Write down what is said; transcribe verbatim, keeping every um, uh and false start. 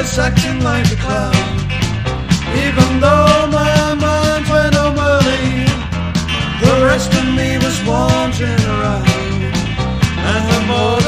was acting like a clown. Even though my mind went on early, the rest of me was wandering around. And the more